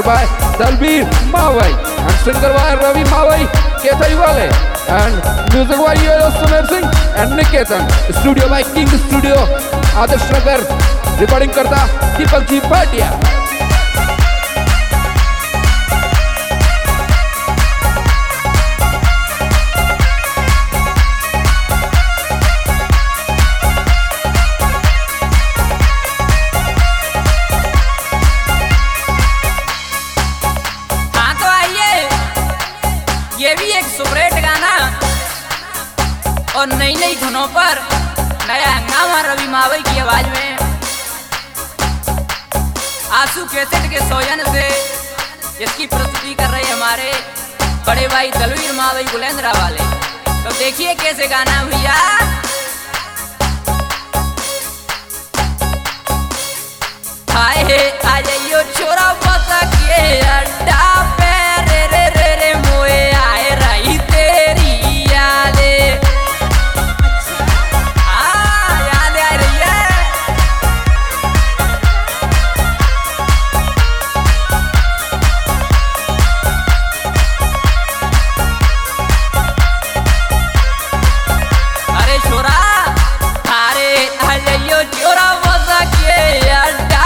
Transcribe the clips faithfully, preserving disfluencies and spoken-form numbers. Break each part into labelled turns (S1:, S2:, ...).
S1: by Dalbir Mawai and singer by Ravi Mawai, Ketai Wale, and music by Yellow Summer Singh and Niketan. Studio by King Studio, Adarsh Nagar, recording karta Deepak Ji Bhatia.
S2: ये भी एक superhit गाना और नई नई धुनों पर नया हंगामा रवि मावई की आवाज में आंसू कैसेट के सौजन से इसकी प्रस्तुति कर रहे हमारे बड़े भाई दलवीर मावई गुलेंद्रा वाले। तो देखिए कैसे गाना भैया। हाय हे आ जाइयो छोरा बता के अड्डा पे रे रे रे रे मोए आए रही तेरी यादे। हाँ याद आ रही है। अरे छोरा अरे आ जाइयो छोरा बता के अड्डा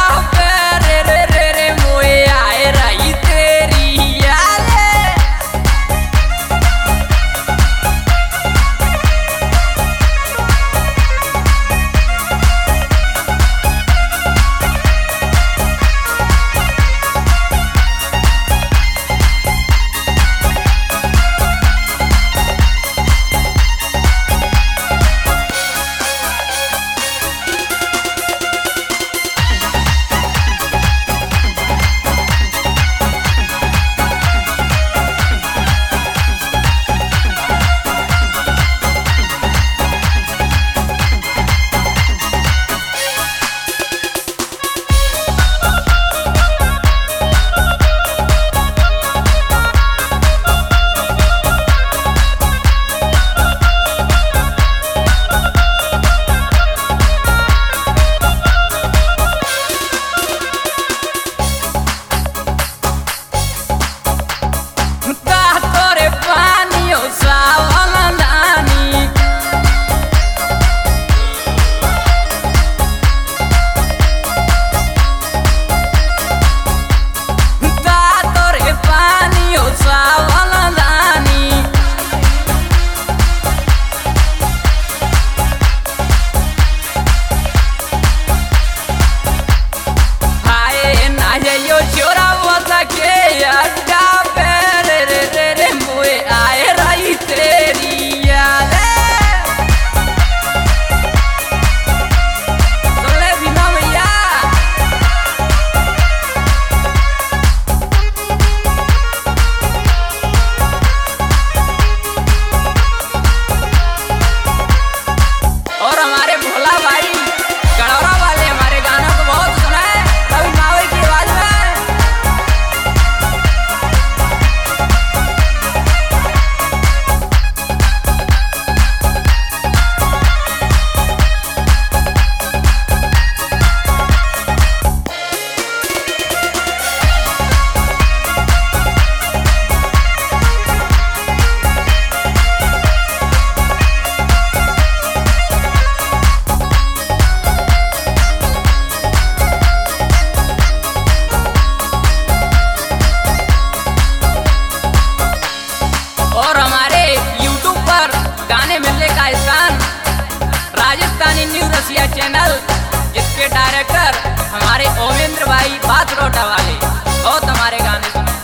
S2: चैनल जिसके डायरेक्टर हमारे ओमेंद्र भाई बाथरोटा वाले बहुत हमारे गाने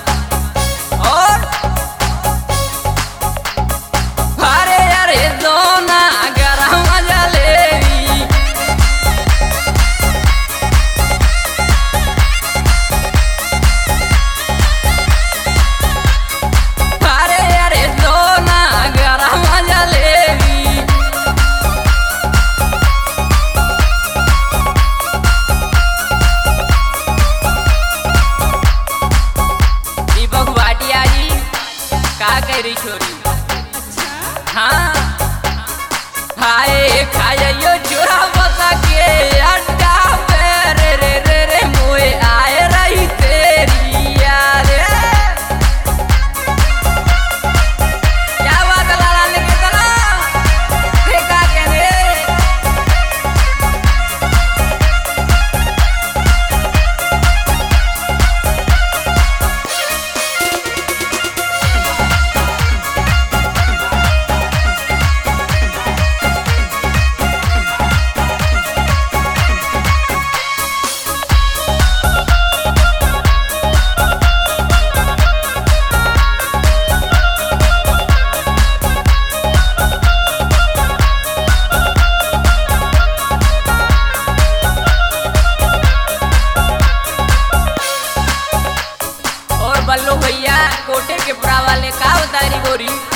S2: सुने। और अरे अरे दोना गरम जलेबी अरे अरे दोना गरम जलेबी कह रही छोरी। हाँ हाय खाइयो चोरा बता के अड्डा पे रे रे रे रे मोए आए रही तेरी याद। भैया कोटे के पुरा वाले का उतारी गोरी